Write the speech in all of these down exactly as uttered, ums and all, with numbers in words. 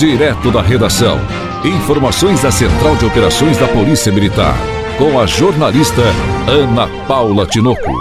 Direto da redação. Informações da Central de Operações da Polícia Militar. Com a jornalista Ana Paula Tinoco.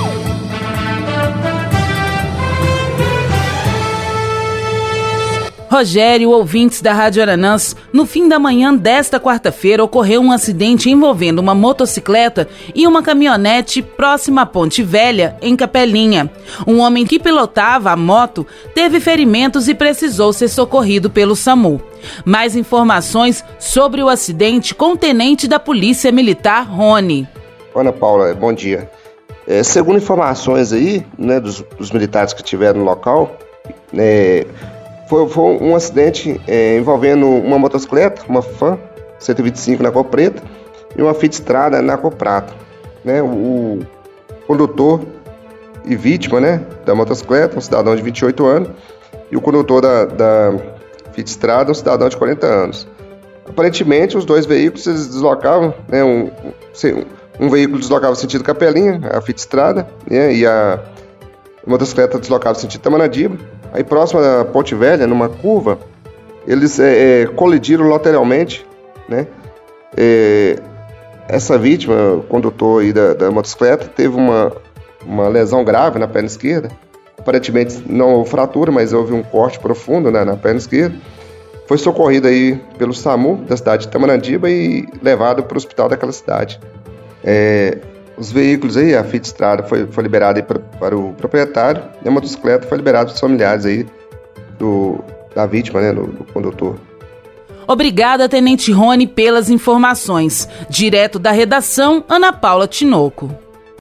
Rogério, ouvintes da Rádio Aranãs, no fim da manhã desta quarta-feira ocorreu um acidente envolvendo uma motocicleta e uma caminhonete próxima à Ponte Velha, em Capelinha. Um homem que pilotava a moto teve ferimentos e precisou ser socorrido pelo SAMU. Mais informações sobre o acidente com o tenente da Polícia Militar, Rony. Ana Paula, bom dia. É, segundo informações aí, né, dos, dos militares que estiveram no local, é, Foi, foi um acidente é, envolvendo uma motocicleta, uma Fan cento e vinte e cinco na cor preta e uma Fiat Strada na cor prata. Né? O, o condutor e vítima, né, da motocicleta, um cidadão de vinte e oito anos, e o condutor da, da Fiat Strada, um cidadão de quarenta anos. Aparentemente, os dois veículos se deslocavam, né, um, um veículo deslocava sentido Capelinha, a Fiat Strada, né, e a motocicleta deslocava sentido Tamanadiba. Aí próximo da Ponte Velha, numa curva, eles é, é, colidiram lateralmente, né? É, essa vítima, o condutor aí da, da motocicleta, teve uma, uma lesão grave na perna esquerda. Aparentemente não houve fratura, mas houve um corte profundo, né, na perna esquerda. Foi socorrido aí pelo SAMU da cidade de Tamanadiba e levado para o hospital daquela cidade. É, Os veículos aí, a Fiat Strada foi, foi liberada aí para, para o proprietário e a motocicleta foi liberada para os familiares aí do, da vítima, né, do, do condutor. Obrigada, Tenente Rony, pelas informações. Direto da redação, Ana Paula Tinoco.